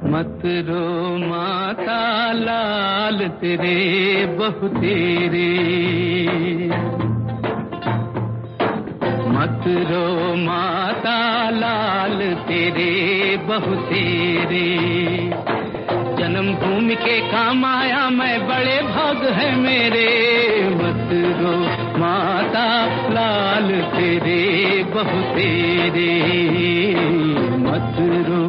मत रो माता लाल तेरे बहु तेरे, मत रो माता लाल तेरे बहु तेरे, जन्मभूमि के काम आया मैं बड़े भाग है मेरे। मत रो माता लाल तेरे बहु तेरे, मत रो।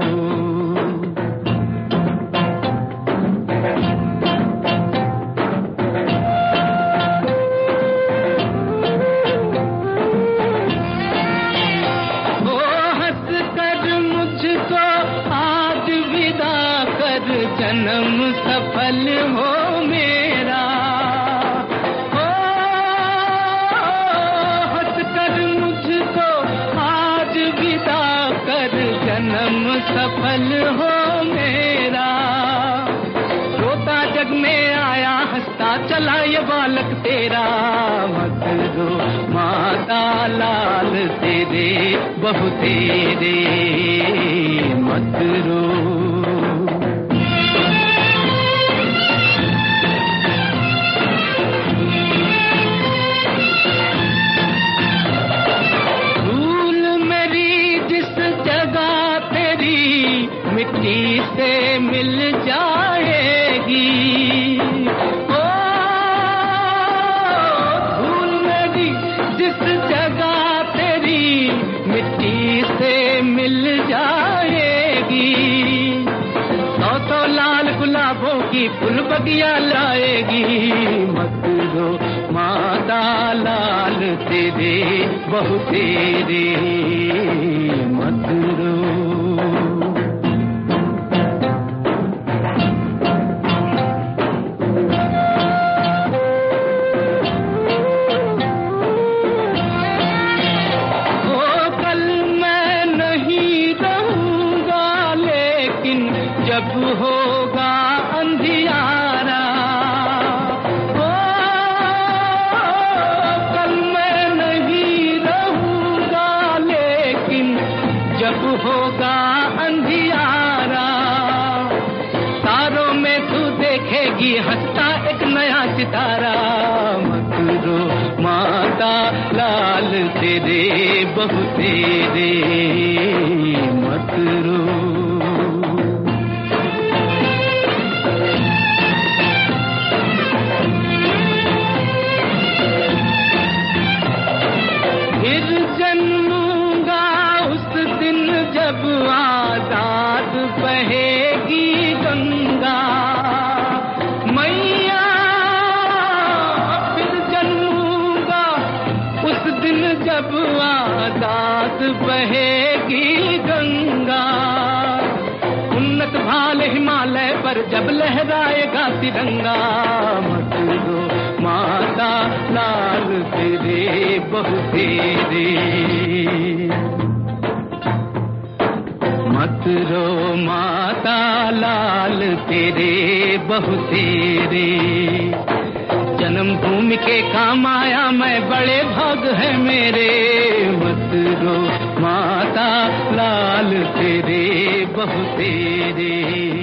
जन्म सफल हो मेरा, हो हंस कर मुझको आज विदा कर, जन्म सफल हो मेरा। रोता जग में आया हंसता चला ये बालक तेरा। मत रो माता लाल तेरे बहु तेरे, मत रो। मिट्टी से मिल जाएगी, ओ धूल मेरी जिस जगह तेरी, मिट्टी से मिल जाएगी। सौ लाल गुलाबों की फूल बगिया लाएगी। मत रो माता लाल तेरे बहु तेरे, मत रो। जब होगा अंधियारा, ओ कल मैं नहीं रहूंगा लेकिन जब होगा अंधियारा, तारों में तू देखेगी हंसता एक नया सितारा। मत रो माता लाल तेरे बहु तेरे, मत रो। फिर जन्मूंगा उस दिन जब आजाद बहेगी गंगा मैया। फिर जन्मूंगा उस दिन जब आजाद बहेगी गंगा। उन्नत भाल हिमालय पर जब लहराएगा तिरंगा। मत रो माता लाल तेरे बहु तेरे, मत रो माता लाल तेरे बहु तेरे, जन्मभूमि के काम आया मैं बड़े भाग है मेरे। मत रो माता लाल तेरे बहु तेरे।